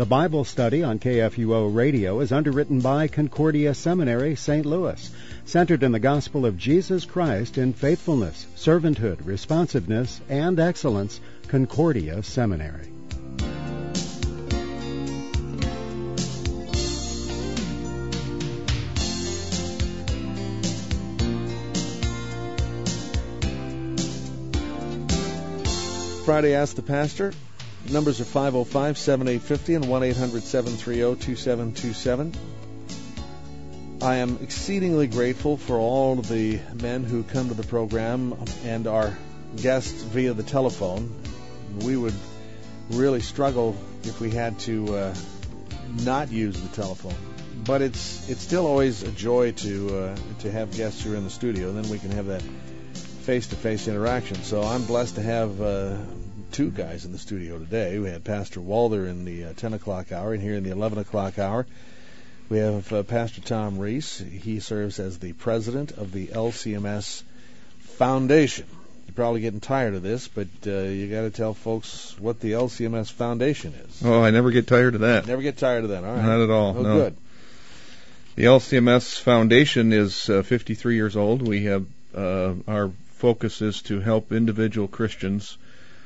The Bible study on KFUO Radio is underwritten by Concordia Seminary, St. Louis, centered in the gospel of Jesus Christ in faithfulness, servanthood, responsiveness, and excellence. Concordia Seminary. Friday Ask the Pastor. Numbers are 505-7850 and 1-800-730-2727. I am exceedingly grateful for all of the men who come to the program and our guests via the telephone. We would really struggle if we had to not use the telephone. But it's still always a joy to have guests who are in the studio, and then we can have that face-to-face interaction. So I'm blessed to have two guys in the studio today. We had Pastor Walther in the 10 o'clock hour, and here in the 11 o'clock hour we have Pastor Tom Reese. He serves as the president of the LCMS Foundation. You're probably getting tired of this, but you got to tell folks what the LCMS Foundation is. Oh, I never get tired of that. Never get tired of that. All right. Not at all. Oh, no. Good. The LCMS Foundation is 53 years old. We have our focus is to help individual Christians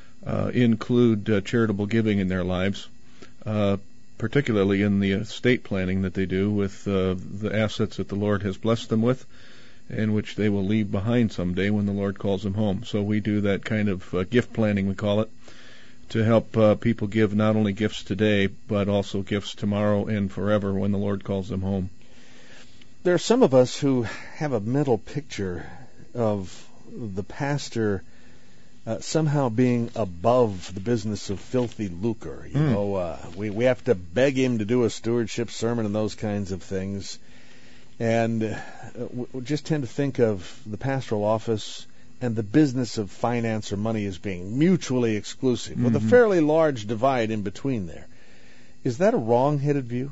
include charitable giving in their lives, particularly in the estate planning that they do with the assets that the Lord has blessed them with and which they will leave behind someday when the Lord calls them home. So we do that kind of gift planning, we call it, to help people give not only gifts today, but also gifts tomorrow and forever when the Lord calls them home. There are some of us who have a mental picture of the pastor somehow being above the business of filthy lucre. You know, we have to beg him to do a stewardship sermon and those kinds of things. And we just tend to think of the pastoral office and the business of finance or money as being mutually exclusive, with a fairly large divide in between there. Is that a wrong-headed view?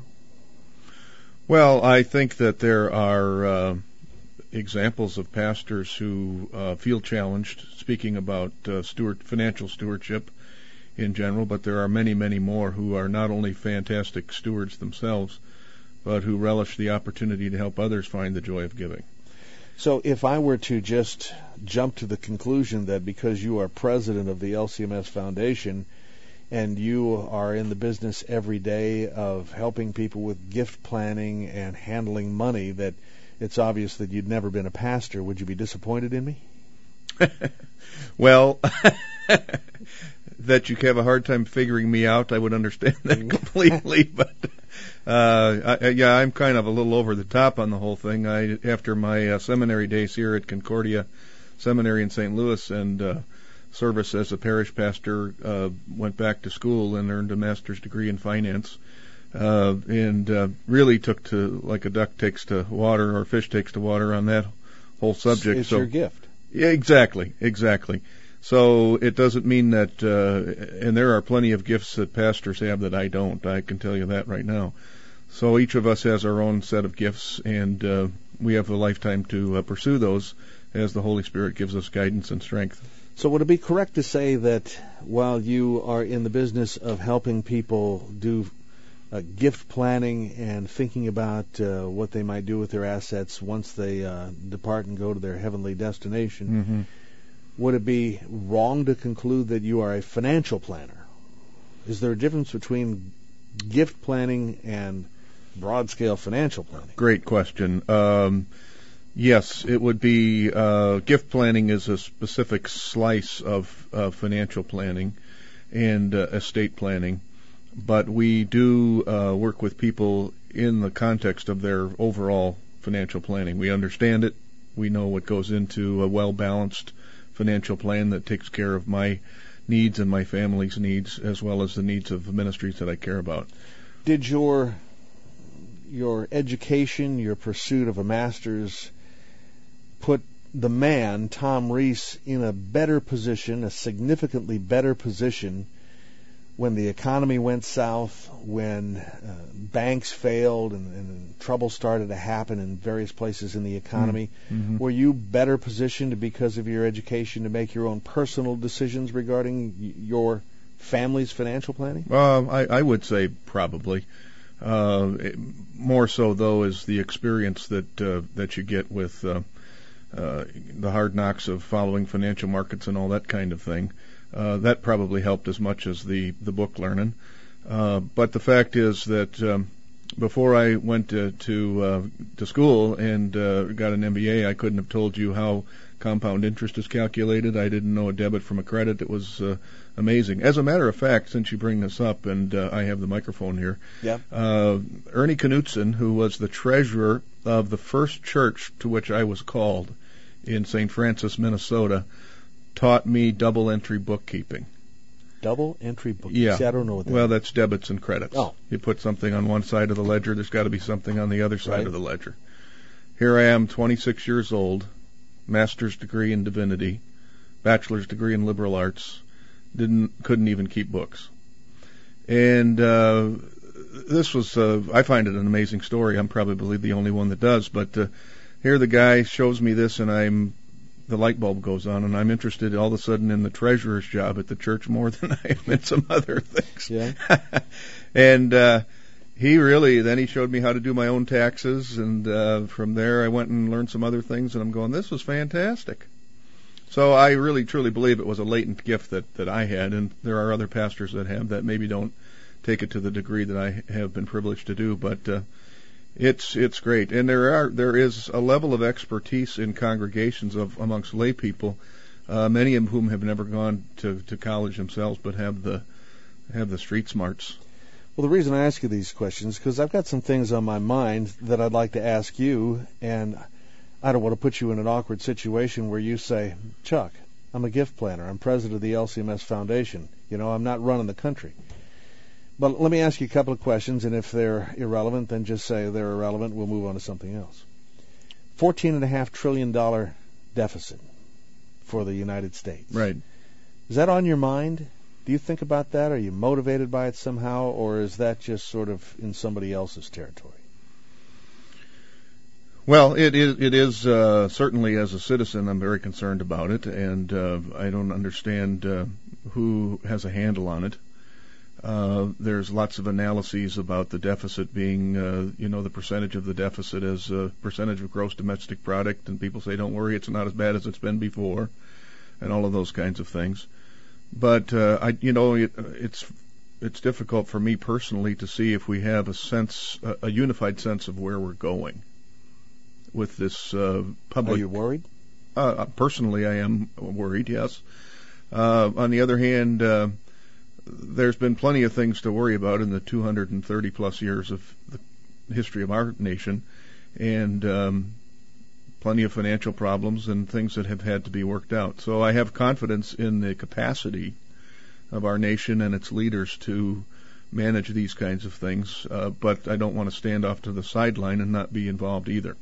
Well, I think that there are examples of pastors who feel challenged speaking about financial stewardship in general, but there are many, many more who are not only fantastic stewards themselves, but who relish the opportunity to help others find the joy of giving. So if I were to just jump to the conclusion that because you are president of the LCMS Foundation and you are in the business every day of helping people with gift planning and handling money, that it's obvious that you'd never been a pastor, would you be disappointed in me? Well, that you have a hard time figuring me out, I would understand that completely. But I'm kind of a little over the top on the whole thing. After my seminary days here at Concordia Seminary in St. Louis and service as a parish pastor, went back to school and earned a master's degree in finance. And really took to, like a duck takes to water or a fish takes to water on that whole subject. It's your gift. Yeah, exactly. So it doesn't mean that, and there are plenty of gifts that pastors have that I don't. I can tell you that right now. So each of us has our own set of gifts, and we have a lifetime to pursue those as the Holy Spirit gives us guidance and strength. So would it be correct to say that while you are in the business of helping people do gift planning and thinking about what they might do with their assets once they depart and go to their heavenly destination, would it be wrong to conclude that you are a financial planner? Is there a difference between gift planning and broad-scale financial planning? Great question. Yes, it would be gift planning is a specific slice of financial planning and estate planning. But we do work with people in the context of their overall financial planning. We understand it. We know what goes into a well-balanced financial plan that takes care of my needs and my family's needs, as well as the needs of the ministries that I care about. Did your education, your pursuit of a master's, put the man, Tom Reese, in a better position, a significantly better position, when the economy went south, when banks failed and trouble started to happen in various places in the economy? Were you better positioned because of your education to make your own personal decisions regarding your families' financial planning? I would say probably. More so, though, is the experience that you get with the hard knocks of following financial markets and all that kind of thing. That probably helped as much as the book learning. But the fact is that before I went to school and got an MBA, I couldn't have told you how compound interest is calculated. I didn't know a debit from a credit. It was amazing. As a matter of fact, since you bring this up, and I have the microphone here, yeah. Ernie Knutson, who was the treasurer of the first church to which I was called in St. Francis, Minnesota, taught me double entry bookkeeping. Double entry bookkeeping? Yeah. See, I don't know what that Well, that's debits and credits. Oh. You put something on one side of the ledger, there's got to be something on the other side of the ledger. Here I am, 26 years old, master's degree in divinity, bachelor's degree in liberal arts, couldn't even keep books. And this was, I find it an amazing story. I'm probably the only one that does, but here the guy shows me this, and the light bulb goes on, and I'm interested all of a sudden in the treasurer's job at the church more than I am in some other things. Yeah. And then he showed me how to do my own taxes, and from there I went and learned some other things, and I'm going, this was fantastic. So I really truly believe it was a latent gift that I had, and there are other pastors that have that maybe don't take it to the degree that I have been privileged to do, but it's great. And there is a level of expertise in congregations amongst lay people, many of whom have never gone to college themselves, but have the street smarts. Well, the reason I ask you these questions is because I've got some things on my mind that I'd like to ask you, and I don't want to put you in an awkward situation where you say, Chuck, I'm a gift planner. I'm president of the LCMS Foundation. I'm not running the country. But let me ask you a couple of questions, and if they're irrelevant, then just say they're irrelevant. We'll move on to something else. $14.5 trillion deficit for the United States. Right. Is that on your mind? Do you think about that? Are you motivated by it somehow, or is that just sort of in somebody else's territory? Well, it is certainly, as a citizen, I'm very concerned about it, and I don't understand who has a handle on it. There's lots of analyses about the deficit being, the percentage of the deficit as a percentage of gross domestic product, and people say, don't worry, it's not as bad as it's been before, and all of those kinds of things. But it's difficult for me personally to see if we have a unified sense of where we're going with this public. Are you worried? Personally, I am worried, yes. On the other hand, there's been plenty of things to worry about in the 230 plus years of the history of our nation, and plenty of financial problems and things that have had to be worked out. So I have confidence in the capacity of our nation and its leaders to manage these kinds of things, but I don't want to stand off to the sideline and not be involved either.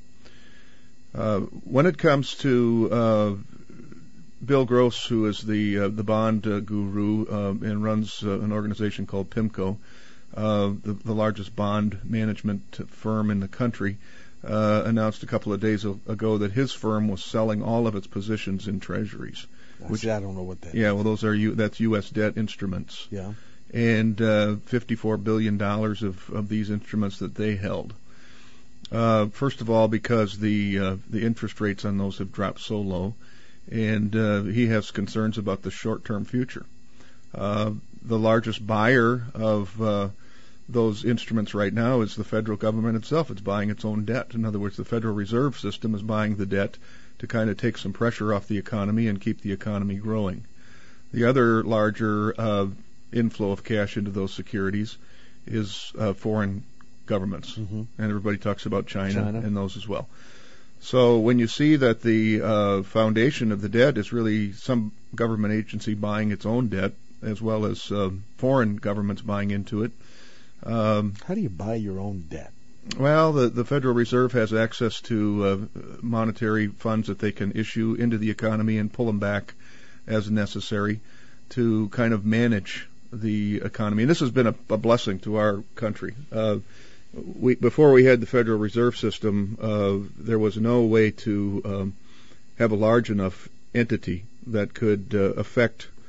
When it comes to Bill Gross, who is the bond guru and runs an organization called PIMCO, the largest bond management firm in the country, announced a couple of days ago that his firm was selling all of its positions in treasuries. Which I don't know what that is. Yeah, well, that's U.S. debt instruments. Yeah. And $54 billion of these instruments that they held. First of all, because the interest rates on those have dropped so low, and he has concerns about the short-term future. The largest buyer of those instruments right now is the federal government itself. It's buying its own debt. In other words, the Federal Reserve System is buying the debt to kind of take some pressure off the economy and keep the economy growing. The other larger inflow of cash into those securities is foreign governments, and everybody talks about China and those as well. So when you see that the foundation of the debt is really some government agency buying its own debt, as well as foreign governments buying into it. How do you buy your own debt? Well, the Federal Reserve has access to monetary funds that they can issue into the economy and pull them back as necessary to kind of manage the economy. And this has been a blessing to our country. Before we had the Federal Reserve System, there was no way to have a large enough entity that could affect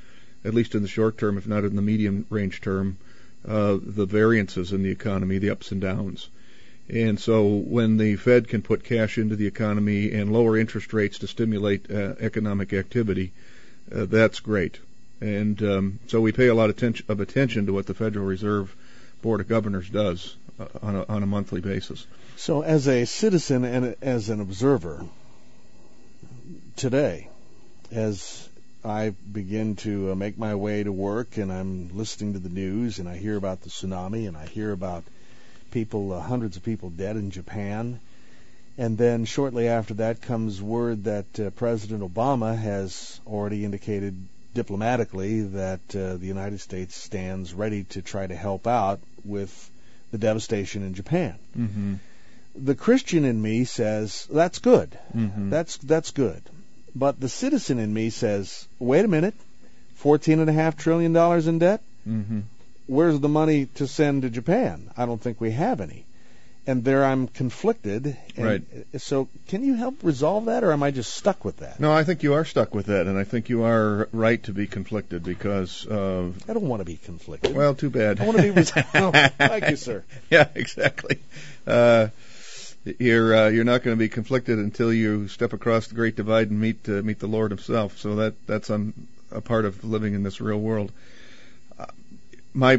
at least in the short term, if not in the medium range term, the variances in the economy, the ups and downs. And so when the Fed can put cash into the economy and lower interest rates to stimulate economic activity, that's great. And so we pay a lot of attention to what the Federal Reserve Board of Governors does on a monthly basis. So as a citizen and as an observer today, as I begin to make my way to work and I'm listening to the news and I hear about the tsunami and I hear about people, hundreds of people dead in Japan, and then shortly after that comes word that President Obama has already indicated diplomatically that the United States stands ready to try to help out with the devastation in Japan. Mm-hmm. The Christian in me says, that's good. Mm-hmm. That's good. But the citizen in me says, wait a minute, $14.5 trillion in debt? Mm-hmm. Where's the money to send to Japan? I don't think we have any. And there I'm conflicted. And right. So can you help resolve that, or am I just stuck with that? No, I think you are stuck with that, and I think you are right to be conflicted because... I don't want to be conflicted. Well, too bad. I want to be... Thank you, sir. Yeah, exactly. You're not going to be conflicted until you step across the Great Divide and meet the Lord Himself. So that's a part of living in this real world. My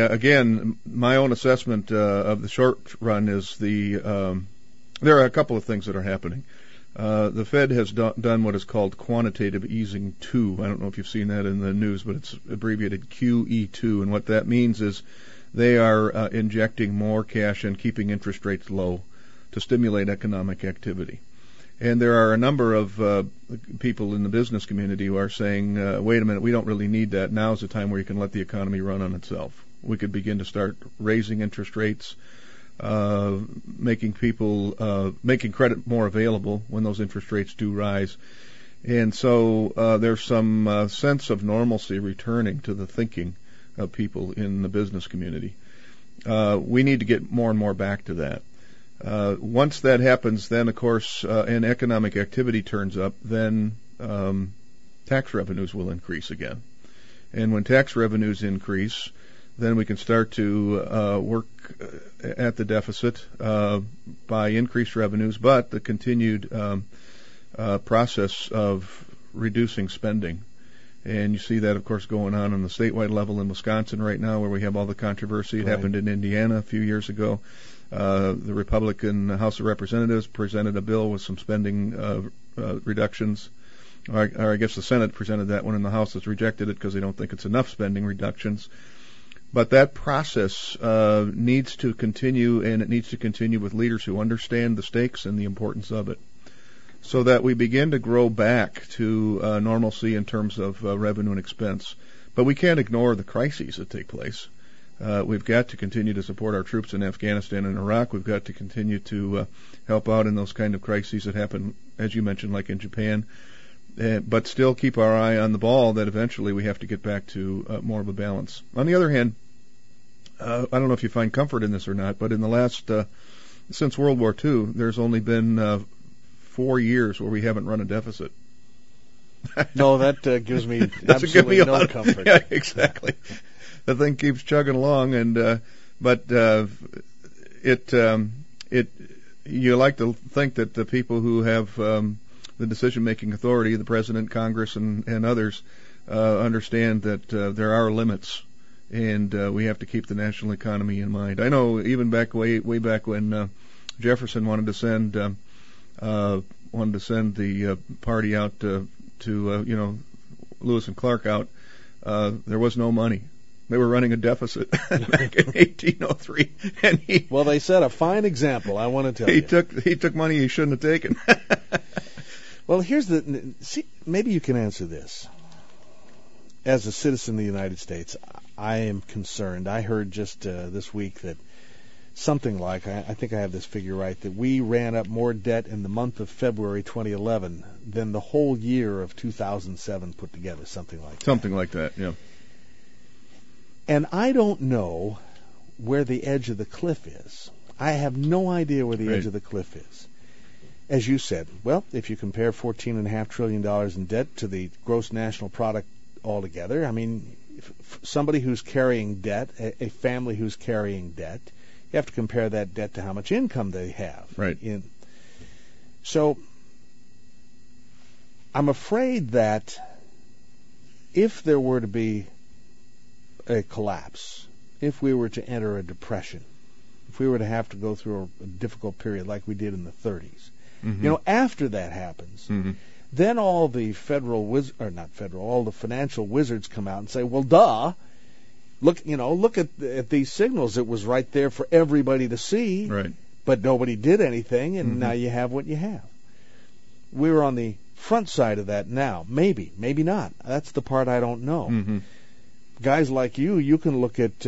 own assessment of the short run is there are a couple of things that are happening. The Fed has done what is called quantitative easing 2. I don't know if you've seen that in the news, but it's abbreviated QE2, and what that means is they are injecting more cash and keeping interest rates low to stimulate economic activity. And there are a number of people in the business community who are saying, wait a minute, we don't really need that. Now's the time where you can let the economy run on itself. We could begin to start raising interest rates, making credit more available when those interest rates do rise. And so there's some sense of normalcy returning to the thinking of people in the business community. We need to get more and more back to that. Once that happens, then, of course, and economic activity turns up, then tax revenues will increase again. And when tax revenues increase, then we can start to work at the deficit by increased revenues, but the continued process of reducing spending. And you see that, of course, going on the statewide level in Wisconsin right now, where we have all the controversy. It happened in Indiana a few years ago. The Republican House of Representatives presented a bill with some spending reductions. Or I guess the Senate presented that one, and the House has rejected it because they don't think it's enough spending reductions. But that process needs to continue, and it needs to continue with leaders who understand the stakes and the importance of it, so that we begin to grow back to normalcy in terms of revenue and expense. But we can't ignore the crises that take place. We've got to continue to support our troops in Afghanistan and Iraq. We've got to continue to help out in those kind of crises that happen, as you mentioned, like in Japan, but still keep our eye on the ball that eventually we have to get back to more of a balance. On the other hand, I don't know if you find comfort in this or not, but in the last, since World War II, there's only been 4 years where we haven't run a deficit. No, that gives me absolutely no comfort. Yeah, exactly. The thing keeps chugging along, and but you like to think that the people who have the decision-making authority, the President, Congress, and others, understand that there are limits, and we have to keep the national economy in mind. I know even way back when Jefferson wanted to send the party out to Lewis and Clark out, there was no money. They were running a deficit back in 1803, and they set a fine example. I want to tell you. He took money he shouldn't have taken. Well, maybe you can answer this. As a citizen of the United States, I am concerned. I heard just this week that something like, I think I have this figure right, that we ran up more debt in the month of February 2011 than the whole year of 2007 put together. Something like that. Something like that, yeah. And I don't know where the edge of the cliff is. I have no idea where the edge of the cliff is. As you said, well, if you compare $14.5 trillion in debt to the gross national product altogether. I mean, somebody who's carrying debt, a family who's carrying debt, you have to compare that debt to how much income they have. Right. So I'm afraid that if there were to be a collapse, if we were to enter a depression, if we were to have to go through a difficult period like we did in the 30s, after that happens, then all the all the financial wizards come out and say, well, duh, look at these signals. It was right there for everybody to see, right. But nobody did anything, and now you have what you have. We're on the front side of that now. Maybe not. That's the part I don't know. Guys like you can look at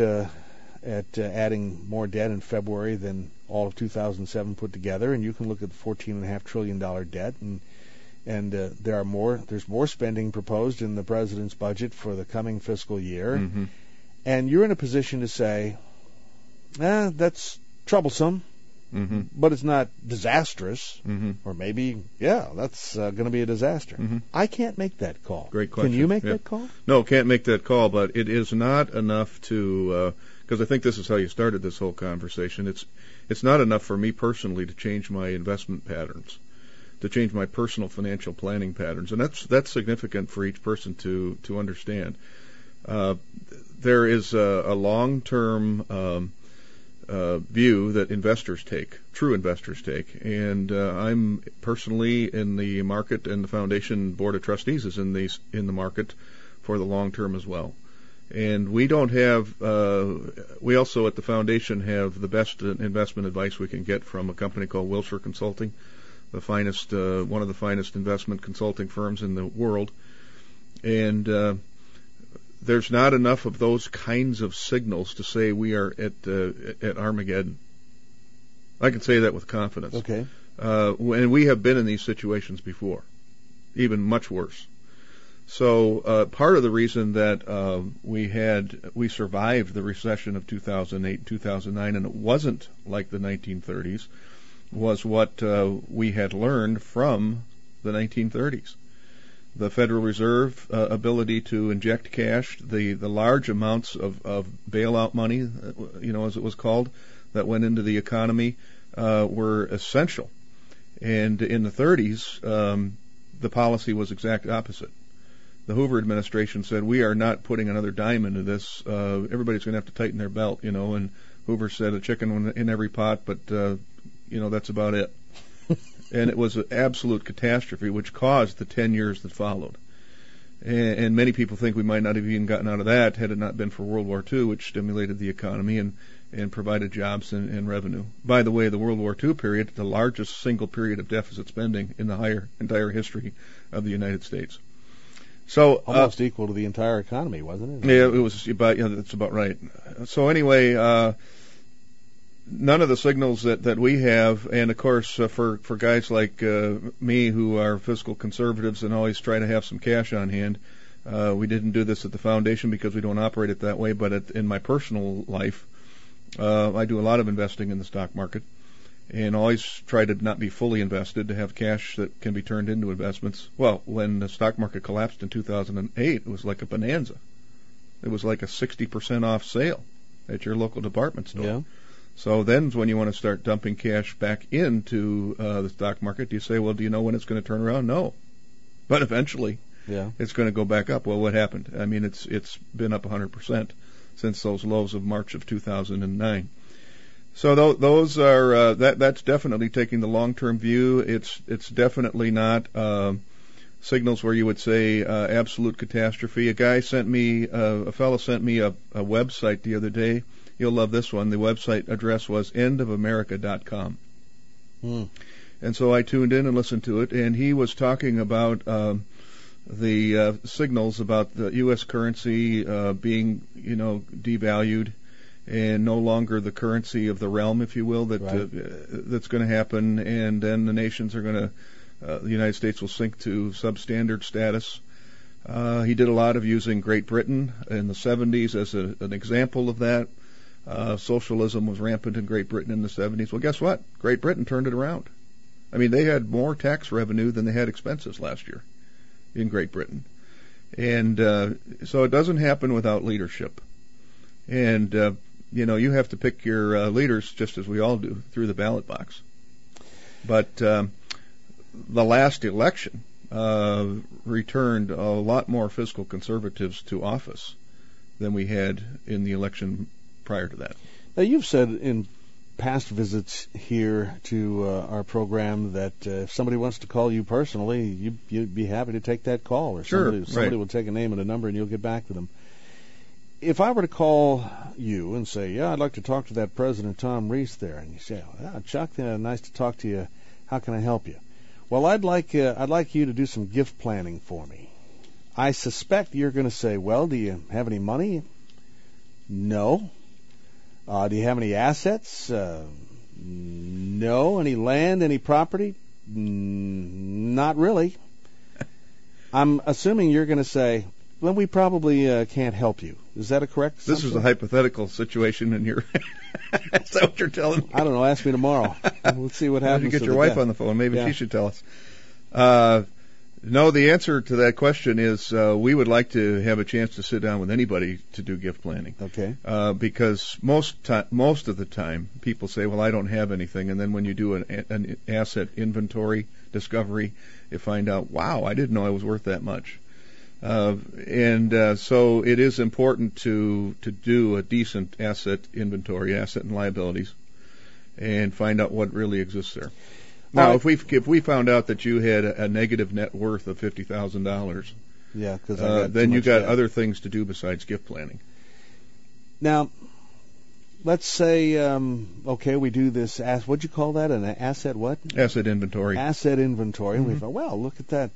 adding more debt in February than all of 2007 put together, and you can look at the $14.5 trillion debt, and there's more spending proposed in the president's budget for the coming fiscal year, and you're in a position to say, that's troublesome, but it's not disastrous, or maybe, that's going to be a disaster. I can't make that call. Great question. Can you make that call? No, can't make that call, but it is not enough to, because I think this is how you started this whole conversation. It's not enough for me personally to change my investment patterns, to change my personal financial planning patterns, and that's significant for each person to understand. There is a long-term view that true investors take, and I'm personally in the market, and the Foundation Board of Trustees is in the market for the long term as well. And we don't have, we also at the Foundation have the best investment advice we can get from a company called Wilshire Consulting, the finest, one of the finest investment consulting firms in the world. And there's not enough of those kinds of signals to say we are at Armageddon. I can say that with confidence. Okay. And we have been in these situations before, even much worse. So part of the reason that we survived the recession of 2008, 2009, and it wasn't like the 1930s, was what we had learned from the 1930s. The Federal Reserve ability to inject cash, the large amounts of bailout money, as it was called, that went into the economy, were essential. And in the 30s, the policy was exact opposite. The Hoover administration said, we are not putting another dime into this. Everybody's going to have to tighten their belt, and Hoover said a chicken in every pot, but, that's about it. And it was an absolute catastrophe, which caused the 10 years that followed. And many people think we might not have even gotten out of that had it not been for World War II, which stimulated the economy and provided jobs and revenue. By the way, the World War II period, the largest single period of deficit spending in the entire history of the United States. So almost equal to the entire economy, wasn't it? Yeah, it was about. Yeah, that's about right. So anyway, none of the signals that we have, and of course for guys like me who are fiscal conservatives and always try to have some cash on hand, we didn't do this at the Foundation because we don't operate it that way. But in my personal life, I do a lot of investing in the stock market, and always try to not be fully invested, to have cash that can be turned into investments. Well, when the stock market collapsed in 2008, it was like a bonanza. It was like a 60% off sale at your local department store. Yeah. So then when you want to start dumping cash back into the stock market, do you say, well, do you know when it's going to turn around? No. But eventually it's going to go back up. Well, what happened? I mean, it's been up 100% since those lows of March of 2009. So those are that's definitely taking the long-term view. It's definitely not signals where you would say absolute catastrophe. A fellow sent me a website the other day. You'll love this one. The website address was endofamerica.com. And so I tuned in and listened to it, and he was talking about the signals about the U.S. currency being, devalued, and no longer the currency of the realm, if you will, that's going to happen, and then the nations are going to, the United States will sink to substandard status. He did a lot of using Great Britain in the 70s as an example of that. Socialism was rampant in Great Britain in the 70s. Well, guess what? Great Britain turned it around. I mean, they had more tax revenue than they had expenses last year in Great Britain. And so it doesn't happen without leadership. And, you have to pick your leaders just as we all do through the ballot box. But the last election returned a lot more fiscal conservatives to office than we had in the election prior to that. Now, you've said in past visits here to our program that if somebody wants to call you personally, you'd be happy to take that call. Or Sure, somebody will take a name and a number and you'll get back to them. If I were to call you and say, I'd like to talk to that President Tom Reese there, and you say, Chuck, nice to talk to you. How can I help you? Well, I'd like you to do some gift planning for me. I suspect you're going to say, well, do you have any money? No. Do you have any assets? No. Any land, any property? Not really. I'm assuming you're going to say, well, we probably can't help you. Is that a correct assumption? This is a hypothetical situation, and you're is that what you're telling me? I don't know. Ask me tomorrow. We'll see what happens. You get your wife on the phone. Maybe she should tell us. No, the answer to that question is we would like to have a chance to sit down with anybody to do gift planning. Okay. Because most of the time people say, well, I don't have anything, and then when you do an asset inventory discovery, you find out, wow, I didn't know I was worth that much. So it is important to do a decent asset inventory, asset and liabilities, and find out what really exists there. Now, if we found out that you had a negative net worth of $50,000, then you got other things to do besides gift planning. Now, let's say, we do this. What'd you call that? An asset what? Asset inventory. Asset inventory. Mm-hmm. And we thought, well, look at that.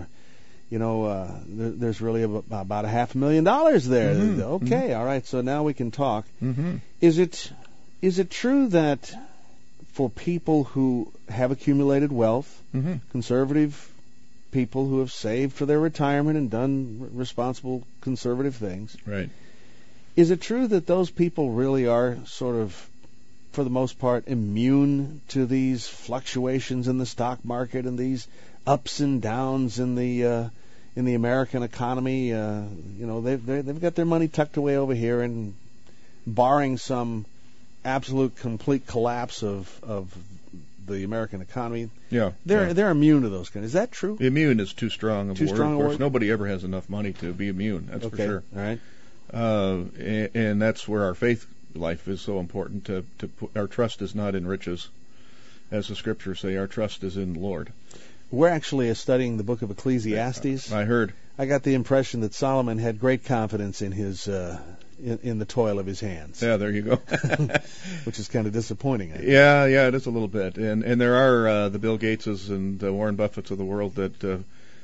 There's really about $500,000 there. Mm-hmm. Okay, all right. So now we can talk. Mm-hmm. Is it true that for people who have accumulated wealth, mm-hmm. conservative people who have saved for their retirement and done responsible conservative things, right? Is it true that those people really are sort of, for the most part, immune to these fluctuations in the stock market and these ups and downs in the American economy? They've got their money tucked away over here, and barring some absolute complete collapse of the American economy, they're immune to those kind. Is that true? Immune is too strong of a word. Of course, word? Nobody ever has enough money to be immune. That's for sure. All right. And that's where our faith life is so important. To put, our trust is not in riches, as the scriptures say. Our trust is in the Lord. We're actually studying the book of Ecclesiastes. I heard. I got the impression that Solomon had great confidence in his in the toil of his hands. Yeah, there you go. Which is kind of disappointing. Yeah, it is a little bit. And there are the Bill Gateses and Warren Buffetts of the world that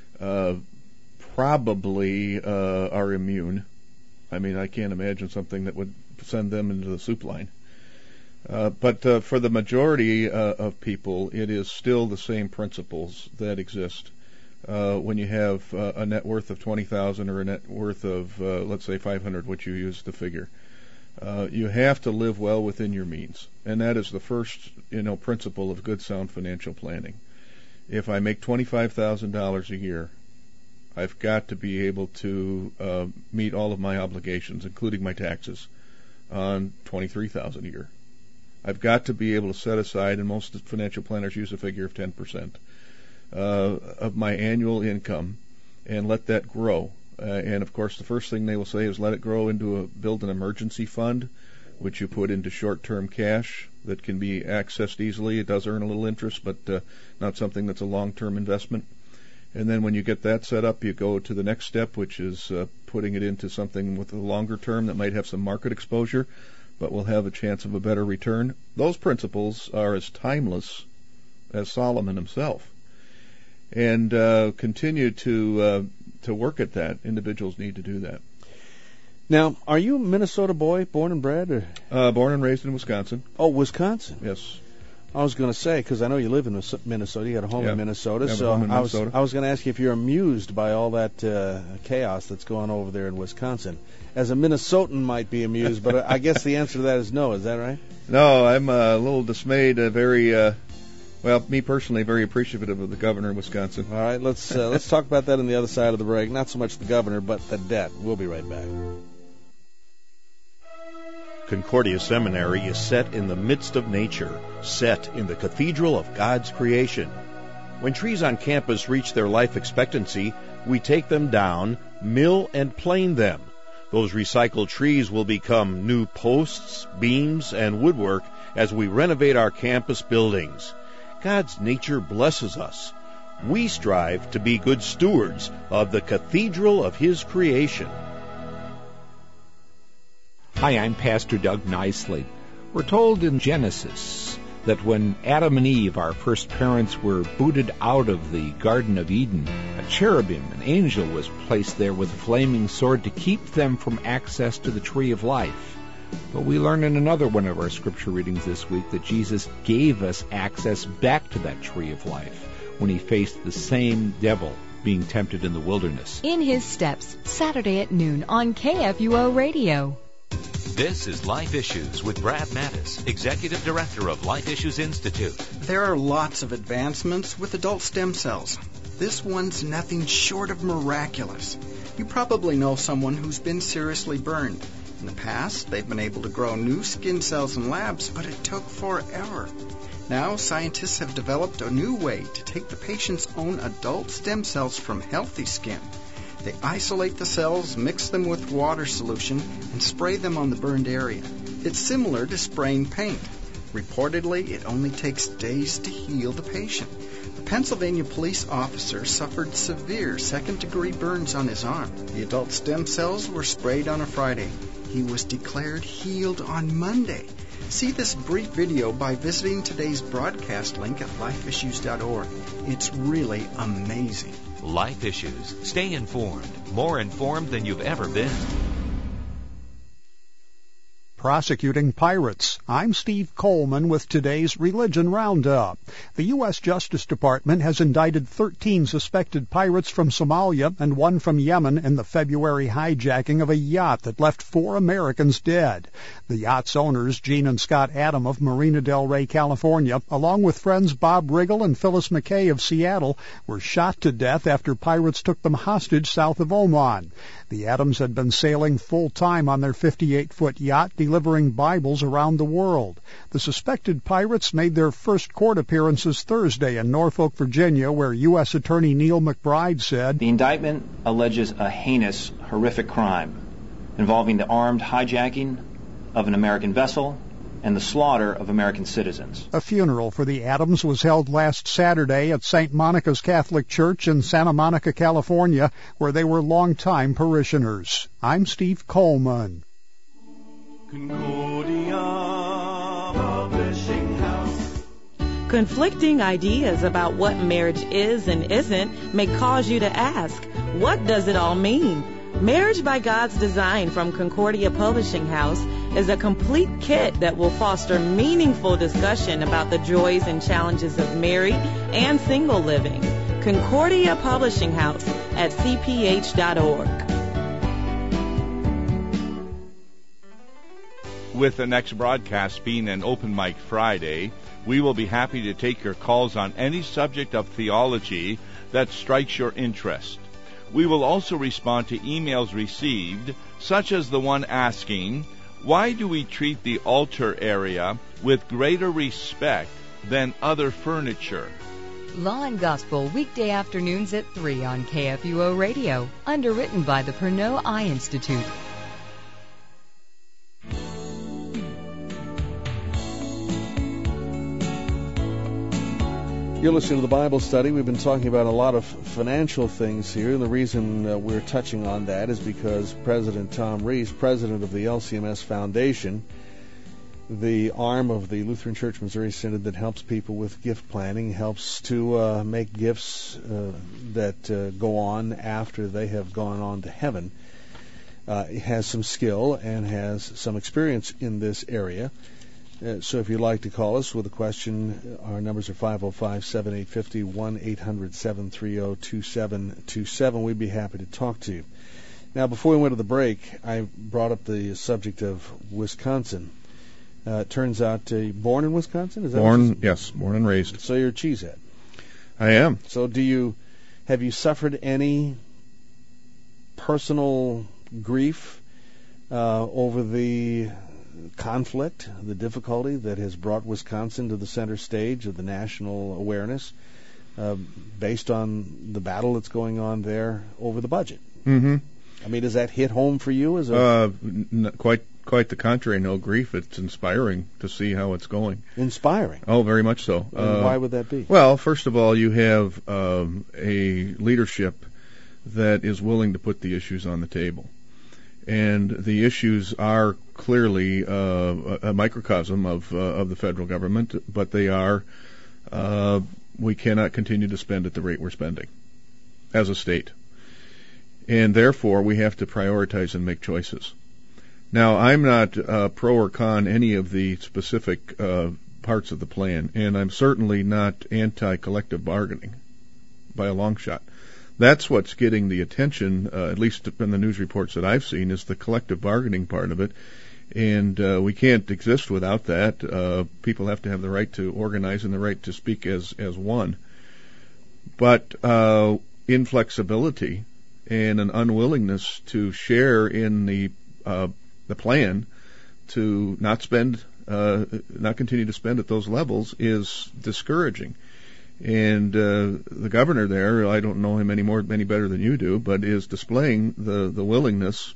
probably are immune. I mean, I can't imagine something that would send them into the soup line. But for the majority of people, it is still the same principles that exist. When you have a net worth of $20,000 or a net worth of, let's say, $500, which you use the figure, you have to live well within your means, and that is the first, principle of good, sound financial planning. If I make $25,000 a year, I've got to be able to meet all of my obligations, including my taxes, on $23,000 a year. I've got to be able to set aside, and most financial planners use a figure of 10%. Of my annual income, and let that grow. And of course, the first thing they will say is let it grow build an emergency fund, which you put into short-term cash that can be accessed easily. It does earn a little interest, but not something that's a long-term investment. And then when you get that set up, you go to the next step, which is putting it into something with a longer term that might have some market exposure, but will have a chance of a better return. Those principles are as timeless as Solomon himself. And continue to work at that. Individuals need to do that. Now, are you a Minnesota boy, born and bred? Or? Born and raised in Wisconsin. Oh, Wisconsin. Yes. I was going to say, because I know you live in Minnesota, you got a home in Minnesota, so I was going to ask you if you're amused by all that chaos that's going on over there in Wisconsin. As a Minnesotan might be amused, but I guess the answer to that is no. Is that right? No, I'm a little dismayed, very Well, me personally, very appreciative of the governor of Wisconsin. All right, let's talk about that on the other side of the break. Not so much the governor, but the debt. We'll be right back. Concordia Seminary is set in the midst of nature, set in the cathedral of God's creation. When trees on campus reach their life expectancy, we take them down, mill and plane them. Those recycled trees will become new posts, beams, and woodwork as we renovate our campus buildings. God's nature blesses us. We strive to be good stewards of the cathedral of His creation. Hi, I'm Pastor Doug Nicely. We're told in Genesis that when Adam and Eve, our first parents, were booted out of the Garden of Eden, a cherubim, an angel, was placed there with a flaming sword to keep them from access to the tree of life. But we learn in another one of our scripture readings this week that Jesus gave us access back to that tree of life when He faced the same devil being tempted in the wilderness. In His Steps, Saturday at noon on KFUO Radio. This is Life Issues with Brad Mattis, Executive Director of Life Issues Institute. There are lots of advancements with adult stem cells. This one's nothing short of miraculous. You probably know someone who's been seriously burned. In the past, they've been able to grow new skin cells in labs, but it took forever. Now, scientists have developed a new way to take the patient's own adult stem cells from healthy skin. They isolate the cells, mix them with water solution, and spray them on the burned area. It's similar to spraying paint. Reportedly, it only takes days to heal the patient. A Pennsylvania police officer suffered severe second-degree burns on his arm. The adult stem cells were sprayed on a Friday. He was declared healed on Monday. See this brief video by visiting today's broadcast link at lifeissues.org. It's really amazing. Life Issues. Stay informed. More informed than you've ever been. Prosecuting pirates. I'm Steve Coleman with today's Religion Roundup. The U.S. Justice Department has indicted 13 suspected pirates from Somalia and one from Yemen in the February hijacking of a yacht that left 4 Americans dead. The yacht's owners, Gene and Scott Adam of Marina del Rey, California, along with friends Bob Riggle and Phyllis McKay of Seattle, were shot to death after pirates took them hostage south of Oman. The Adams had been sailing full-time on their 58-foot yacht, delivering Bibles around the world. The suspected pirates made their first court appearances Thursday in Norfolk, Virginia, where U.S. Attorney Neil McBride said, "The indictment alleges a heinous, horrific crime involving the armed hijacking of an American vessel and the slaughter of American citizens." A funeral for the Adams was held last Saturday at St. Monica's Catholic Church in Santa Monica, California, where they were longtime parishioners. I'm Steve Coleman. Concordia Publishing House. Conflicting ideas about what marriage is and isn't may cause you to ask, what does it all mean? Marriage by God's Design from Concordia Publishing House is a complete kit that will foster meaningful discussion about the joys and challenges of married and single living. Concordia Publishing House at cph.org. With the next broadcast being an Open Mic Friday, we will be happy to take your calls on any subject of theology that strikes your interest. We will also respond to emails received, such as the one asking, why do we treat the altar area with greater respect than other furniture? Law and Gospel, weekday afternoons at 3 on KFUO Radio, underwritten by the Pernod Eye Institute. You're listening to the Bible Study. We've been talking about a lot of financial things here, and the reason we're touching on that is because President Tom Rees, president of the LCMS Foundation, the arm of the Lutheran Church Missouri Synod that helps people with gift planning, helps to make gifts that go on after they have gone on to heaven, has some skill and has some experience in this area. So if you'd like to call us with a question, our numbers are 505-7850, 1-800-730-2727. We'd be happy to talk to you. Now, before we went to the break, I brought up the subject of Wisconsin. It turns out born in Wisconsin? Is that born and raised. So you're a cheesehead. I am. So have you suffered any personal grief over the conflict, the difficulty that has brought Wisconsin to the center stage of the national awareness based on the battle that's going on there over the budget? Mm-hmm. I mean, does that hit home for you? Quite the contrary. No grief. It's inspiring to see how it's going. Inspiring? Oh, very much so. And why would that be? Well, first of all, you have a leadership that is willing to put the issues on the table. And the issues are clearly a microcosm of the federal government, but they are, we cannot continue to spend at the rate we're spending as a state. And therefore, we have to prioritize and make choices. Now, I'm not pro or con any of the specific parts of the plan, and I'm certainly not anti-collective bargaining by a long shot. That's what's getting the attention, at least in the news reports that I've seen, is the collective bargaining part of it. And we can't exist without that. People have to have the right to organize and the right to speak as one. But inflexibility and an unwillingness to share in the plan to not continue to spend at those levels is discouraging. And the governor there, I don't know him any better than you do, but is displaying the willingness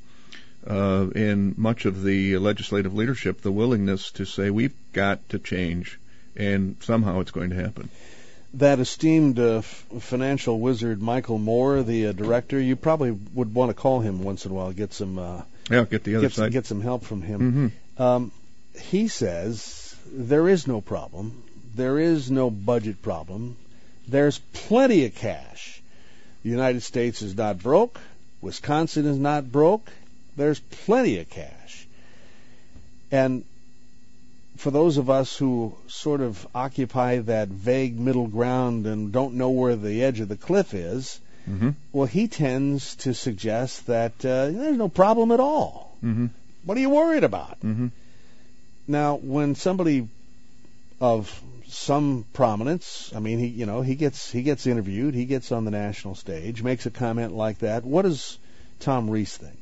in much of the legislative leadership, the willingness to say we've got to change, and somehow it's going to happen. That esteemed financial wizard Michael Moore, the director, you probably would want to call him once in a while, get some get the other side, get some help from him. Mm-hmm. He says there is no problem. There is no budget problem. There's plenty of cash. The United States is not broke. Wisconsin is not broke. There's plenty of cash. And for those of us who sort of occupy that vague middle ground and don't know where the edge of the cliff is, mm-hmm. well, he tends to suggest that there's no problem at all. Mm-hmm. What are you worried about? Mm-hmm. Now, when somebody of some prominence, I mean, he gets interviewed, he gets on the national stage, makes a comment like that. What does Tom Reese think?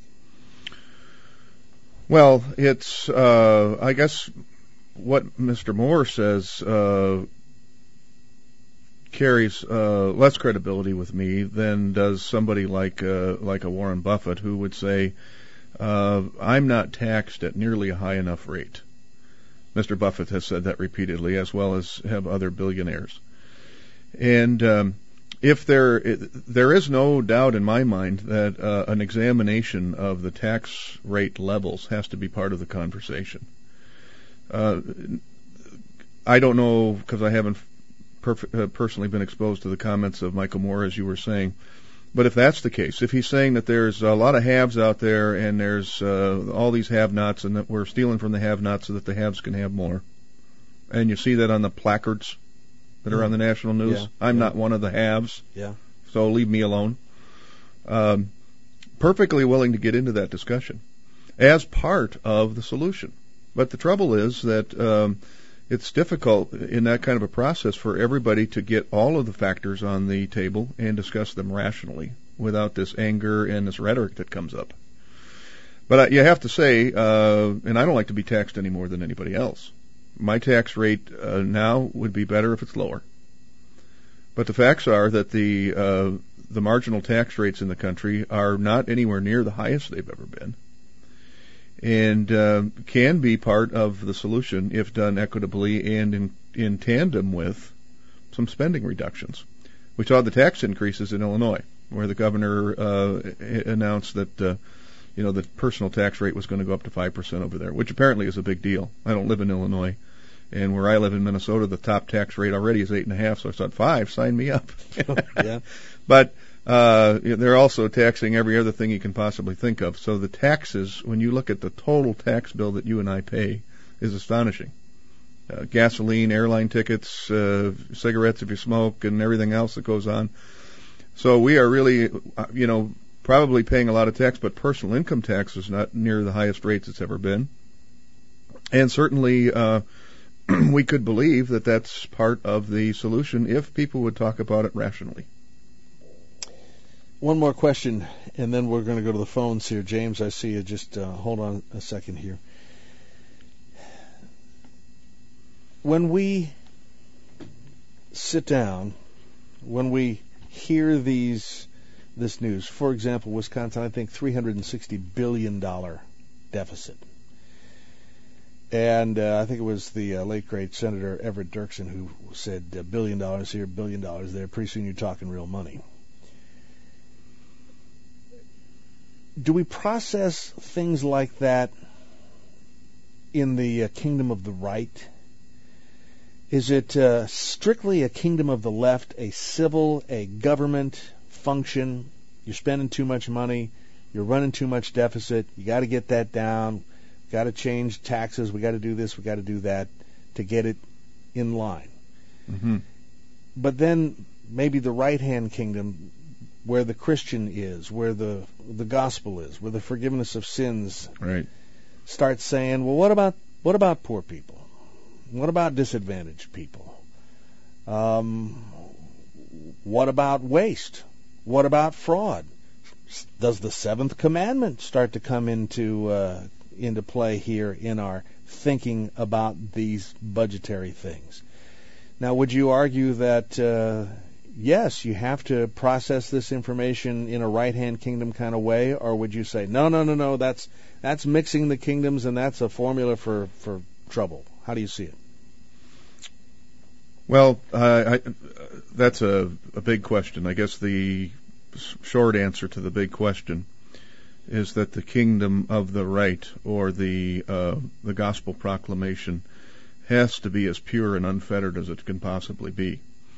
Well, it's I guess what Mr. Moore says carries less credibility with me than does somebody like a Warren Buffett, who would say, "I'm not taxed at nearly a high enough rate." Mr. Buffett has said that repeatedly, as well as have other billionaires. And if there is no doubt in my mind that an examination of the tax rate levels has to be part of the conversation. I don't know, because I haven't personally been exposed to the comments of Michael Moore, as you were saying. But if that's the case, if he's saying that there's a lot of haves out there and there's all these have-nots and that we're stealing from the have-nots so that the haves can have more, and you see that on the placards that are on the national news, I'm not one of the haves, so leave me alone. Perfectly willing to get into that discussion as part of the solution. But the trouble is that it's difficult in that kind of a process for everybody to get all of the factors on the table and discuss them rationally without this anger and this rhetoric that comes up. But you have to say, and I don't like to be taxed any more than anybody else. My tax rate now would be better if it's lower. But the facts are that the marginal tax rates in the country are not anywhere near the highest they've ever been, and can be part of the solution if done equitably and in tandem with some spending reductions. We saw the tax increases in Illinois, where the governor announced that the personal tax rate was going to go up to 5% over there, which apparently is a big deal. I don't live in Illinois, and where I live in Minnesota, the top tax rate already is 8.5%. So I thought 5, sign me up. Yeah. But they're also taxing every other thing you can possibly think of. So the taxes, when you look at the total tax bill that you and I pay, is astonishing. Gasoline, airline tickets, cigarettes if you smoke, and everything else that goes on. So we are really, probably paying a lot of tax, but personal income tax is not near the highest rates it's ever been. And certainly we could believe that that's part of the solution if people would talk about it rationally. One more question, and then we're going to go to the phones here. James, I see you. Just hold on a second here. When we sit down, when we hear this news, for example, Wisconsin, I think $360 billion deficit. And I think it was the late, great Senator Everett Dirksen who said $1 billion here, $1 billion there. Pretty soon you're talking real money. Do we process things like that in the kingdom of the right? Is it strictly a kingdom of the left, a government function? You're spending too much money. You're running too much deficit. You got to get that down. Got to change taxes. We got to do this. We got to do that to get it in line. Mm-hmm. But then maybe the right-hand kingdom, where the Christian is, where the gospel is, where the forgiveness of sins, right, starts saying, well, what about poor people? What about disadvantaged people? What about waste? What about fraud? Does the seventh commandment start to come into play here in our thinking about these budgetary things? Now, would you argue that yes, you have to process this information in a right-hand kingdom kind of way, or would you say no, that's mixing the kingdoms and that's a formula for trouble? How do you see it? Well, that's a big question. I guess the short answer to the big question is that the kingdom of the right, or the gospel proclamation, has to be as pure and unfettered as it can possibly be.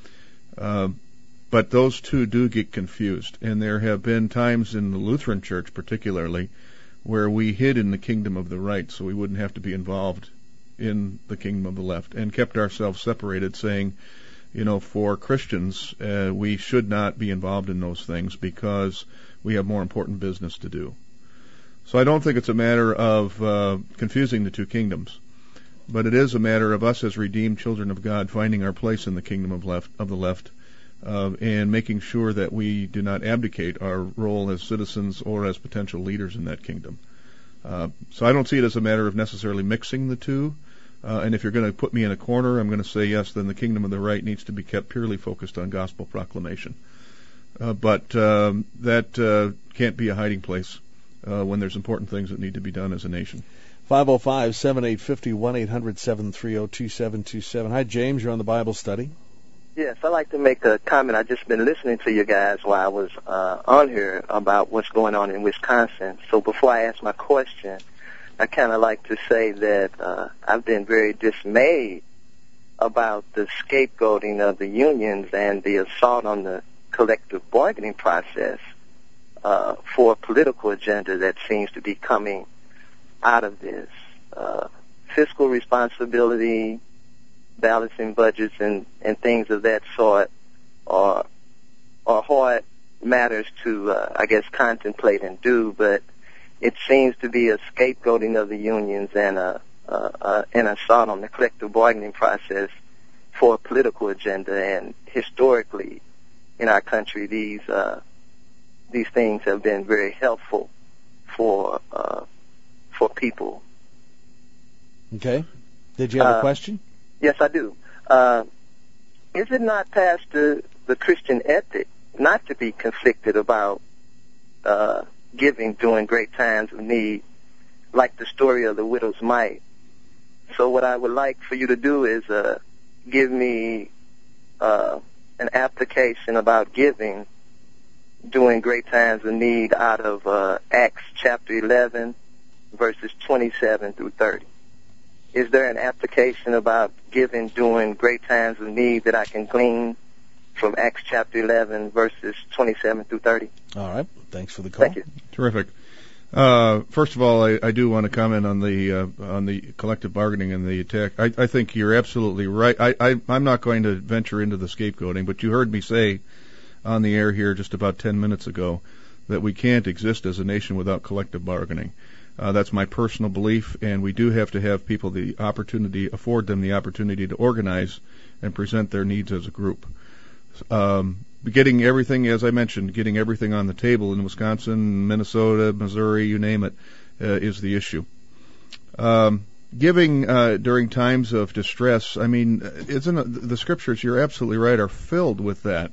But those two do get confused, and there have been times in the Lutheran Church particularly where we hid in the kingdom of the right so we wouldn't have to be involved in the kingdom of the left, and kept ourselves separated, saying, for Christians, we should not be involved in those things because we have more important business to do. So I don't think it's a matter of confusing the two kingdoms, but it is a matter of us as redeemed children of God finding our place in the kingdom of the left, and making sure that we do not abdicate our role as citizens or as potential leaders in that kingdom. So I don't see it as a matter of necessarily mixing the two. And if you're going to put me in a corner, I'm going to say yes, then the kingdom of the right needs to be kept purely focused on gospel proclamation. But that can't be a hiding place when there's important things that need to be done as a nation. 505-7850, 1-800-730-2727. Hi, James. You're on the Bible study. Yes, I'd like to make a comment. I've just been listening to you guys while I was on here about what's going on in Wisconsin. So before I ask my question, I kind of like to say that I've been very dismayed about the scapegoating of the unions and the assault on the collective bargaining process for a political agenda that seems to be coming out of this. Fiscal responsibility, balancing budgets, and things of that sort are hard matters to, contemplate and do, but it seems to be a scapegoating of the unions and an assault on the collective bargaining process for a political agenda. And historically, in our country, these things have been very helpful for people. Okay. Did you have a question? Yes, I do. Is it not past the Christian ethic not to be conflicted about giving during great times of need, like the story of the widow's mite? So what I would like for you to do is give me an application about giving during great times of need out of Acts chapter 11, verses 27 through 30. Is there an application about giving during great times of need that I can glean from Acts chapter 11, verses 27 through 30? All right. Thanks for the call. Thank you. Terrific. First of all, I do want to comment on the collective bargaining and the attack. I think you're absolutely right. I'm not going to venture into the scapegoating, but you heard me say on the air here just about 10 minutes ago that we can't exist as a nation without collective bargaining. That's my personal belief, and we do have to have people afford them the opportunity to organize and present their needs as a group. Getting everything, as I mentioned, getting everything on the table in Wisconsin, Minnesota, Missouri, you name it, is the issue. Giving during times of distress, I mean, the scriptures, you're absolutely right, are filled with that.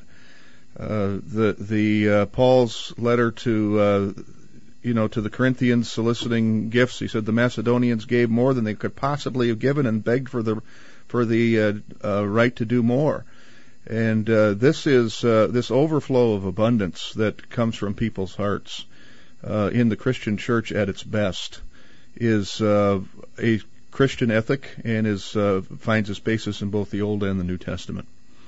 Paul's letter to the Corinthians soliciting gifts, he said the Macedonians gave more than they could possibly have given and begged for the right to do more. And this is this overflow of abundance that comes from people's hearts in the Christian church at its best is a Christian ethic and finds its basis in both the Old and the New Testament.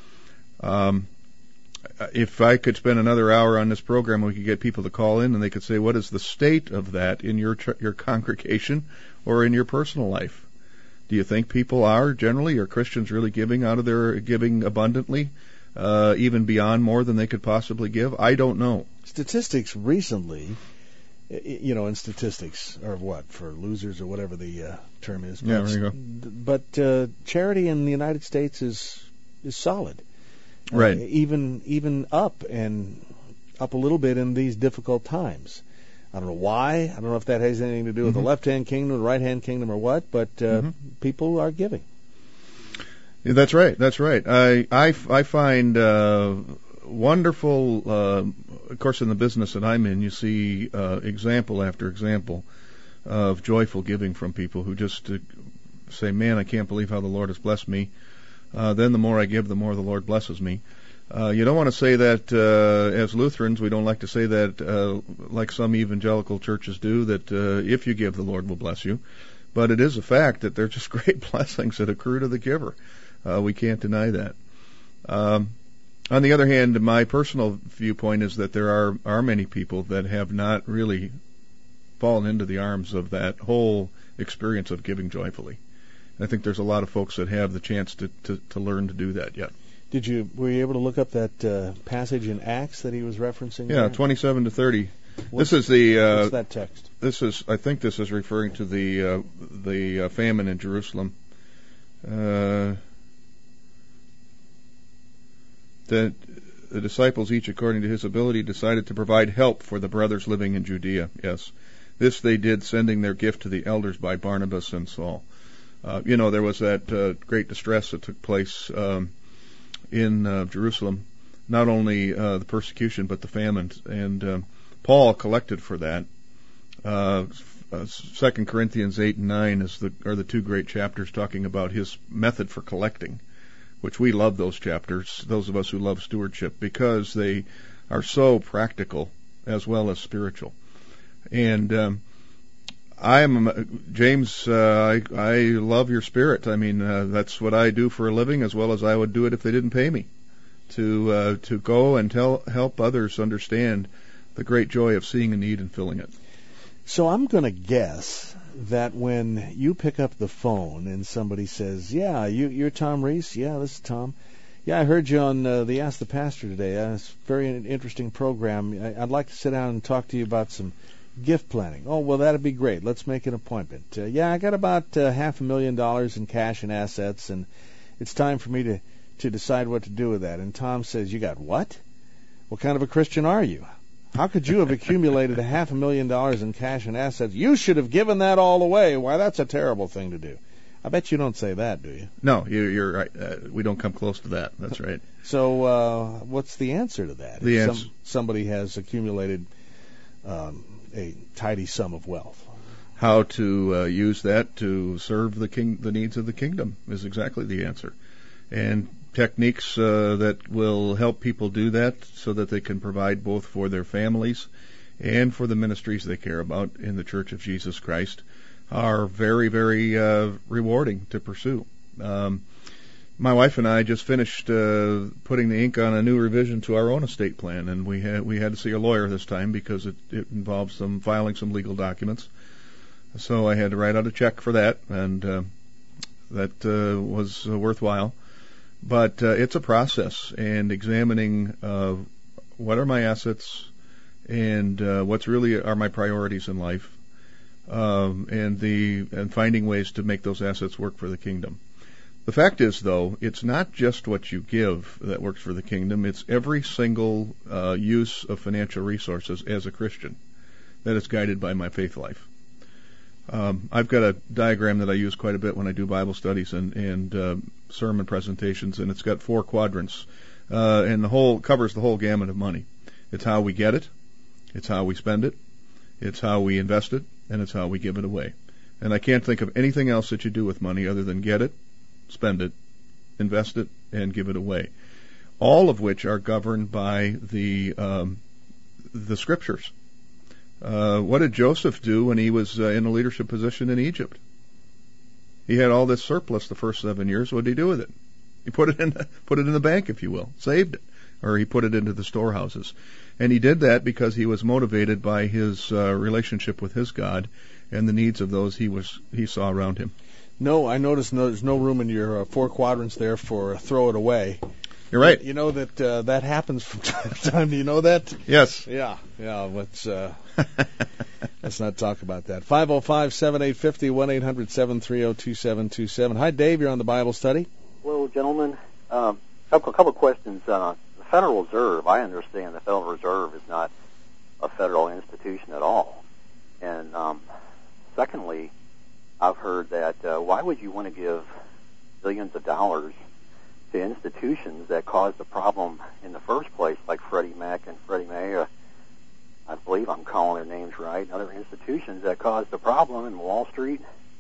If I could spend another hour on this program, we could get people to call in and they could say, what is the state of that in your congregation or in your personal life? Do you think people are Christians really giving abundantly, even beyond more than they could possibly give? I don't know. Statistics recently, in statistics are what, for losers or whatever the term is. Yeah, there you go. But charity in the United States is solid. Right. Even up a little bit in these difficult times. I don't know why. I don't know if that has anything to do with the left-hand kingdom, the right-hand kingdom, or what, but people are giving. Yeah, that's right. I find wonderful, of course, in the business that I'm in, you see example after example of joyful giving from people who just say, man, I can't believe how the Lord has blessed me. Then the more I give, the more the Lord blesses me. You don't want to say that as Lutherans, we don't like to say that like some evangelical churches do, that if you give, the Lord will bless you. But it is a fact that they're just great blessings that accrue to the giver. We can't deny that. On the other hand, my personal viewpoint is that there are many people that have not really fallen into the arms of that whole experience of giving joyfully. I think there's a lot of folks that have the chance to learn to do that yet. Were you able to look up that passage in Acts that he was referencing? Yeah, there? 27-30. What's that text? I think this is referring to the famine in Jerusalem. That the disciples, each according to his ability, decided to provide help for the brothers living in Judea. Yes, this they did, sending their gift to the elders by Barnabas and Saul. There was that great distress that took place in Jerusalem, not only the persecution but the famine, and Paul collected for that. 2 Corinthians 8 and 9 are the two great chapters talking about his method for collecting, which we love those chapters, those of us who love stewardship, because they are so practical as well as spiritual. And James, I love your spirit. I mean, that's what I do for a living, as well as I would do it if they didn't pay me, to go and help others understand the great joy of seeing a need and filling it. So I'm going to guess that when you pick up the phone and somebody says, yeah, you're Tom Reese? Yeah, this is Tom. Yeah, I heard you on the Ask the Pastor today. It's a very interesting program. I'd like to sit down and talk to you about some gift planning. Oh, well, that'd be great. Let's make an appointment. Yeah, I got about $500,000 in cash and assets, and it's time for me to decide what to do with that. And Tom says, you got what? What kind of a Christian are you? How could you have accumulated $500,000 in cash and assets? You should have given that all away. Why, that's a terrible thing to do. I bet you don't say that, do you? No, you're right. We don't come close to that. That's right. So what's the answer to that? The answer. Somebody has accumulated a tidy sum of wealth. How to use that to serve the needs of the kingdom is exactly the answer. And techniques that will help people do that so that they can provide both for their families and for the ministries they care about in the Church of Jesus Christ are very, very rewarding to pursue. My wife and I just finished putting the ink on a new revision to our own estate plan, and we had to see a lawyer this time because it involves filing some legal documents. So I had to write out a check for that, and that was worthwhile. But it's a process, and examining what are my assets and what's really are my priorities in life. and finding ways to make those assets work for the kingdom. The fact is, though, it's not just what you give that works for the kingdom. It's every single use of financial resources as a Christian that is guided by my faith life. I've got a diagram that I use quite a bit when I do Bible studies and sermon presentations, and it's got 4 quadrants, and the whole covers the whole gamut of money. It's how we get it, it's how we spend it, it's how we invest it, and it's how we give it away. And I can't think of anything else that you do with money other than get it, spend it, invest it, and give it away. All of which are governed by the Scriptures. What did Joseph do when he was in a leadership position in Egypt? He had all this surplus the first 7 years. What did he do with it? He put it in the bank, if you will, saved it, or he put it into the storehouses. And he did that because he was motivated by his relationship with his God and the needs of those he saw around him. No, I noticed there's no room in your 4 quadrants there for throw it away. You're right. You know that that happens from time to time. Do you know that? Yes. Yeah. Let's not talk about that. 505-7850, 1-800-730-2727. Hi, Dave. You're on the Bible study. Hello, gentlemen. A couple of questions. The Federal Reserve, I understand the Federal Reserve is not a federal institution at all. And secondly, I've heard that why would you want to give billions of dollars to institutions that caused the problem in the first place, like Freddie Mac and Freddie Mae, I believe I'm calling their names right, and other institutions that caused the problem in Wall Street.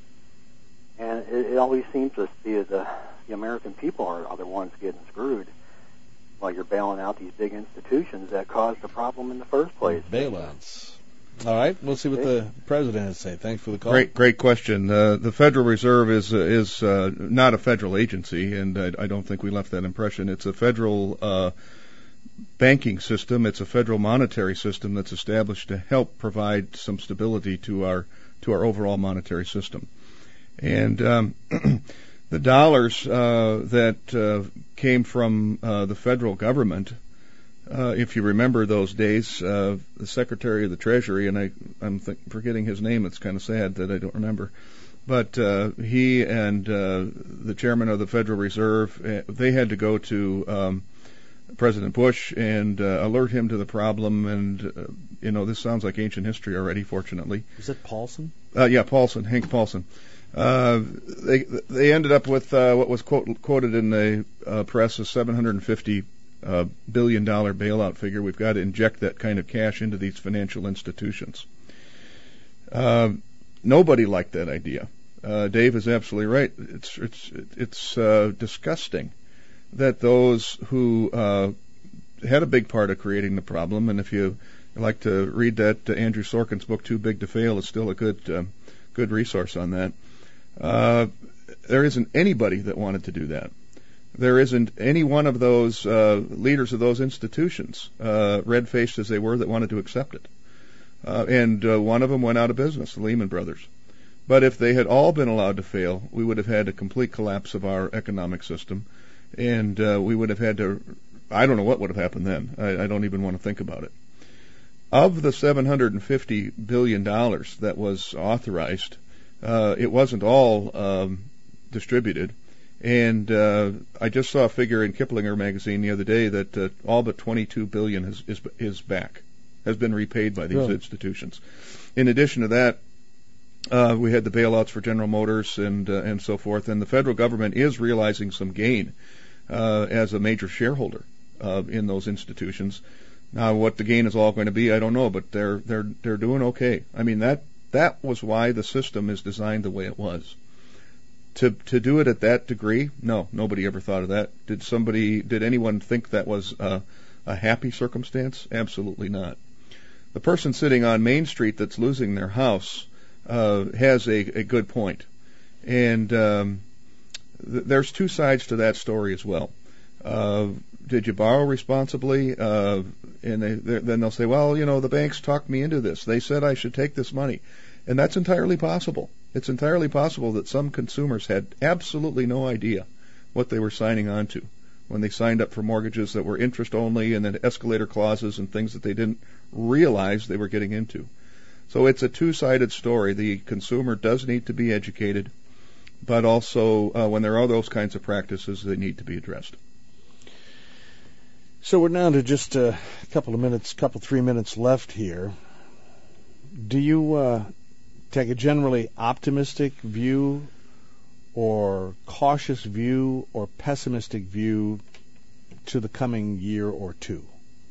And it always seems to be the American people are the ones getting screwed while you're bailing out these big institutions that caused the problem in the first place. Bailouts. All right, we'll see what the president has to say. Thanks for the call. Great question. The Federal Reserve is not a federal agency, and I don't think we left that impression. It's a federal banking system. It's a federal monetary system that's established to help provide some stability to our overall monetary system. And the dollars that came from the federal government. If you remember those days, the Secretary of the Treasury, and I'm forgetting his name, it's kind of sad that I don't remember, but he and the chairman of the Federal Reserve, they had to go to President Bush and alert him to the problem, and this sounds like ancient history already, fortunately. Is it Paulson? Yeah, Paulson, Hank Paulson. They ended up with what was quoted in the press as $750 billion bailout figure. We've got to inject that kind of cash into these financial institutions. Nobody liked that idea. Dave is absolutely right. It's disgusting that those who had a big part of creating the problem, and if you like to read that Andrew Sorkin's book Too Big to Fail, is still a good resource on that. There isn't anybody that wanted to do that. There isn't any one of those leaders of those institutions, red-faced as they were, that wanted to accept it. And one of them went out of business, the Lehman Brothers. But if they had all been allowed to fail, we would have had a complete collapse of our economic system, and we would have had to, I don't know what would have happened then. I don't even want to think about it. Of the $750 billion that was authorized, it wasn't all distributed. And I just saw a figure in Kiplinger magazine the other day that all but $22 billion is back, has been repaid by these institutions. In addition to that, we had the bailouts for General Motors and so forth, and the federal government is realizing some gain as a major shareholder in those institutions. Now, what the gain is all going to be, I don't know, but they're doing okay. I mean, that was why the system is designed the way it was. To do it at that degree, no, nobody ever thought of that. Did anyone think that was a happy circumstance? Absolutely not. The person sitting on Main Street that's losing their house has a good point. And there's two sides to that story as well. Did you borrow responsibly? And then they'll say, well, the banks talked me into this. They said I should take this money. And that's entirely possible. It's entirely possible that some consumers had absolutely no idea what they were signing on to when they signed up for mortgages that were interest only and then escalator clauses and things that they didn't realize they were getting into. So it's a two-sided story. The consumer does need to be educated, but also when there are those kinds of practices, they need to be addressed. So we're down to just a couple 3 minutes left here. Do you take a generally optimistic view or cautious view or pessimistic view to the coming year or two?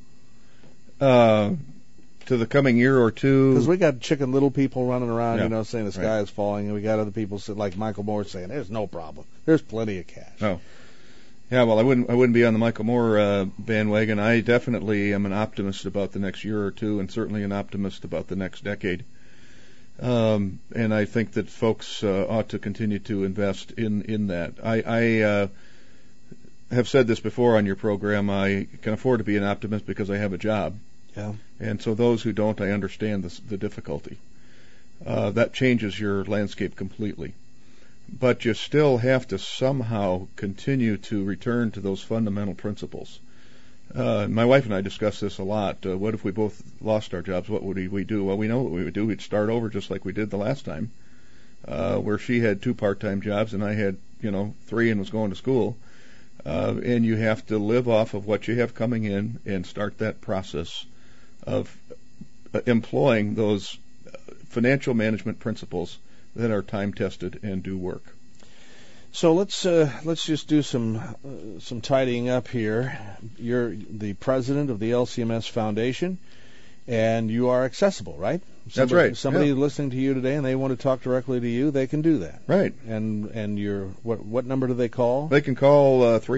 To the coming year or two? Because we got Chicken Little people running around, Yeah. saying the sky is falling, and we got other people like Michael Moore saying there's no problem, there's plenty of cash. Oh, yeah. Well, I wouldn't be on the Michael Moore bandwagon. I definitely am an optimist about the next year or two, and certainly an optimist about the next decade. And I think that folks ought to continue to invest in that. I have said this before on your program. I can afford to be an optimist because I have a job. Yeah. And so those who don't, I understand the difficulty. That changes your landscape completely. But you still have to somehow continue to return to those fundamental principles. My wife and I discuss this a lot. What if we both lost our jobs? What would we do? Well, we know what we would do. We'd start over just like we did the last time, where she had 2 part-time jobs and I had, 3 and was going to school. And you have to live off of what you have coming in and start that process of employing those financial management principles that are time-tested and do work. So let's just do some tidying up here. You're the president of the LCMS Foundation, and you are accessible, right? That's right. Somebody listening to you today and they want to talk directly to you, they can do that. Right. And you're what number do they call? They can call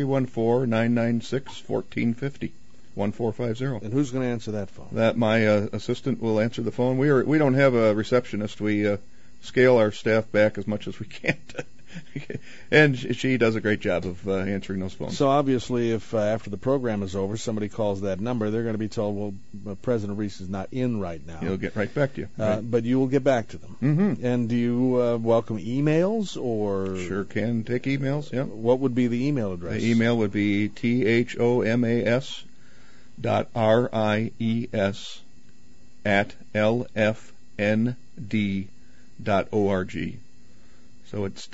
314-996-1450. 1450. And who's going to answer that phone? That my assistant will answer the phone. We don't have a receptionist. We scale our staff back as much as we can. And she does a great job of answering those phones. So obviously, if after the program is over, somebody calls that number, they're going to be told, well, President Reese is not in right now. He'll get right back to you. Right. But you will get back to them. Mm-hmm. And do you welcome emails or? Sure can take emails, yeah. What would be the email address? The email would be thomas.ries@lfnd.org. So it's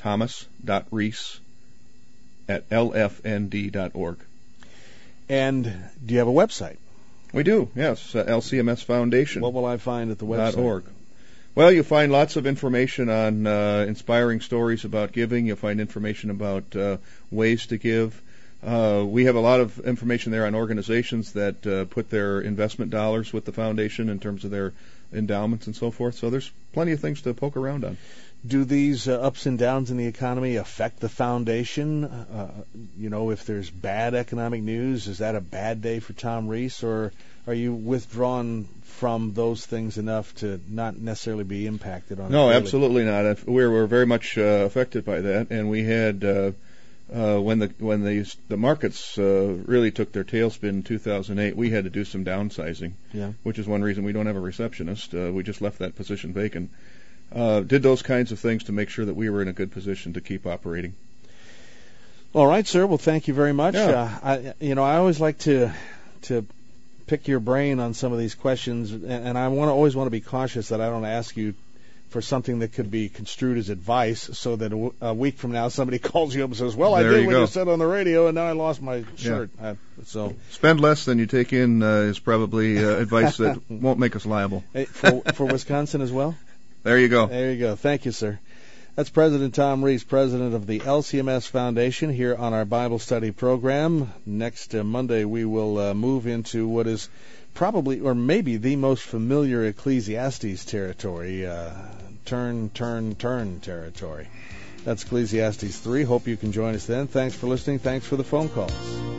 thomas.reese@lfnd.org. And do you have a website? We do, yes. LCMS Foundation. What will I find at the website? .org. Well, you'll find lots of information on inspiring stories about giving. You'll find information about ways to give. We have a lot of information there on organizations that put their investment dollars with the foundation in terms of their endowments and so forth. So there's plenty of things to poke around on. Do these ups and downs in the economy affect the foundation? If there's bad economic news, is that a bad day for Tom Reese, or are you withdrawn from those things enough to not necessarily be impacted on it? No, absolutely not. We're very much affected by that, and we had when the markets really took their tailspin in 2008, we had to do some downsizing, which is one reason we don't have a receptionist. We just left that position vacant. Did those kinds of things to make sure that we were in a good position to keep operating. All right, sir. Well, thank you very much. Yeah. I always like to pick your brain on some of these questions, and I always want to be cautious that I don't ask you for something that could be construed as advice, so that a week from now somebody calls you up and says, "Well, I did what you said on the radio, and now I lost my shirt." Yeah. So spend less than you take in is probably advice that won't make us liable. Hey, for Wisconsin as well. There you go. There you go. Thank you, sir. That's President Tom Reese, president of the LCMS Foundation, here on our Bible study program. Next Monday, we will move into what is probably, or maybe, the most familiar Ecclesiastes territory, turn territory. That's Ecclesiastes 3. Hope you can join us then. Thanks for listening. Thanks for the phone calls.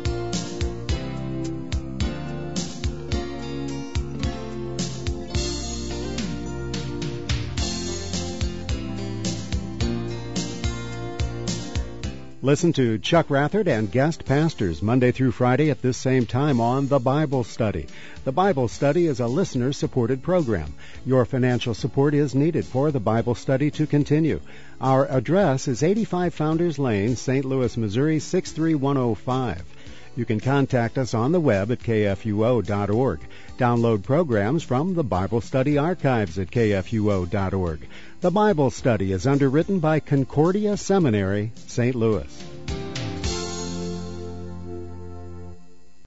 Listen to Chuck Rathert and guest pastors Monday through Friday at this same time on The Bible Study. The Bible Study is a listener-supported program. Your financial support is needed for The Bible Study to continue. Our address is 85 Founders Lane, St. Louis, Missouri, 63105. You can contact us on the web at kfuo.org. Download programs from the Bible Study archives at kfuo.org. The Bible Study is underwritten by Concordia Seminary, St. Louis.